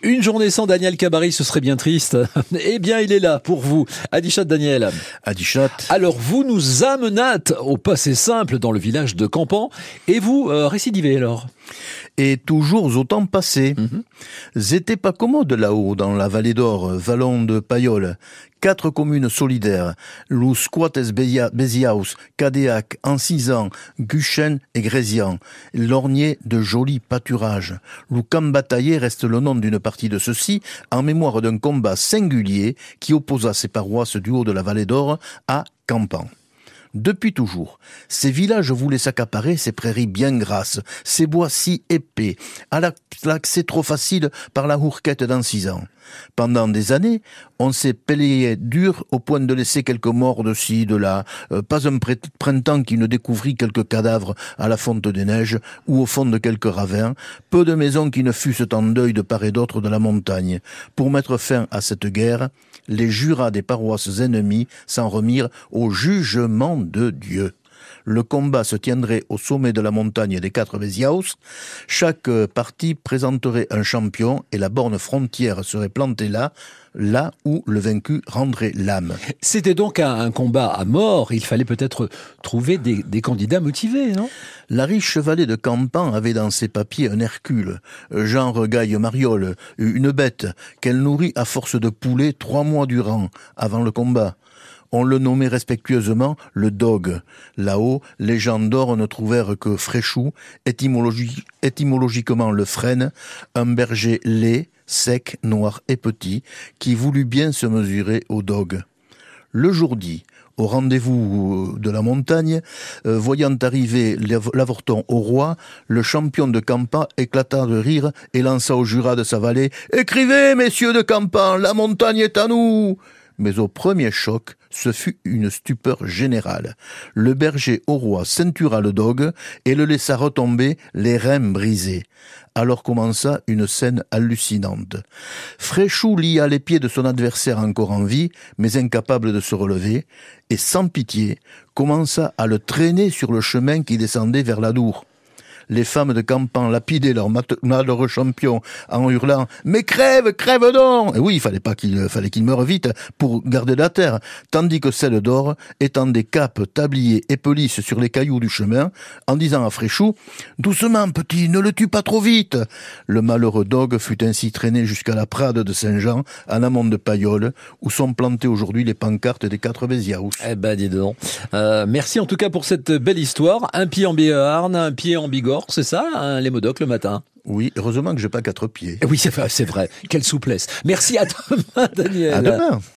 Une journée sans Daniel Cabarry, ce serait bien triste. Eh bien, il est là pour vous. Adichat Daniel. Adichat. Alors, vous nous amenâtes au passé simple dans le village de Campan et vous récidivez alors. Et toujours autant passé. Z'était pas commode là-haut, dans la vallée d'Or, vallon de Payolle. 4 communes solidaires, Lou Squattes Béziaus, Cadéac, Ancizan, Guchen et Grézian. L'ornier de jolis pâturages. Lou Cambataillé reste le nom d'une partie de ceux-ci, en mémoire d'un combat singulier qui opposa ces paroisses du haut de la vallée d'Or à Campan. Depuis toujours, ces villages voulaient s'accaparer ces prairies bien grasses, ces bois si épais, à l'accès trop facile par la hourquette d'Ancizan. Pendant des années, on s'est pelayé dur au point de laisser quelques morts de ci, de là, pas un printemps qui ne découvrit quelques cadavres à la fonte des neiges ou au fond de quelques ravins, peu de maisons qui ne fussent en deuil de part et d'autre de la montagne. Pour mettre fin à cette guerre, les jurats des paroisses ennemies s'en remirent au jugement de Dieu. Le combat se tiendrait au sommet de la montagne des 4 Béziaus. Chaque partie présenterait un champion et la borne frontière serait plantée là où le vaincu rendrait l'âme. C'était donc un combat à mort. Il fallait peut-être trouver des candidats motivés, non ? La riche vallée de Campan avait dans ses papiers un Hercule, genre Gaille-Mariole, une bête qu'elle nourrit à force de poulet 3 mois durant, avant le combat. On le nommait respectueusement le Dog. Là-haut, les gens d'or ne trouvèrent que Fréchou, étymologiquement le frêne, un berger laid, sec, noir et petit, qui voulut bien se mesurer au Dog. Le jour dit, au rendez-vous de la montagne, voyant arriver l'avorton au roi, le champion de Campan éclata de rire et lança au jurat de sa vallée « Écrivez, messieurs de Campan, la montagne est à nous !» Mais au premier choc, ce fut une stupeur générale. Le berger au roi ceintura le Dog et le laissa retomber, les reins brisés. Alors commença une scène hallucinante. Fréchou lia les pieds de son adversaire encore en vie, mais incapable de se relever, et sans pitié, commença à le traîner sur le chemin qui descendait vers l'Adour. Les femmes de Campan lapidaient leur malheureux champion en hurlant « Mais crève, crève donc !» Et oui, fallait qu'il meure vite pour garder la terre, tandis que celles d'or étendaient capes, tabliers et pelisses sur les cailloux du chemin, en disant à Fréchou « Doucement, petit, ne le tue pas trop vite !» Le malheureux Dog fut ainsi traîné jusqu'à la Prade de Saint-Jean, en amont de Payolle, où sont plantées aujourd'hui les pancartes des 4 Béziaus. Eh ben, dis donc. Merci en tout cas pour cette belle histoire. Un pied en Béarn, un pied en Bigorre. C'est ça, hein, les Modocs le matin. Oui, heureusement que j'ai pas 4 pieds. Oui, c'est vrai. Quelle souplesse. Merci à demain, Daniel. À demain.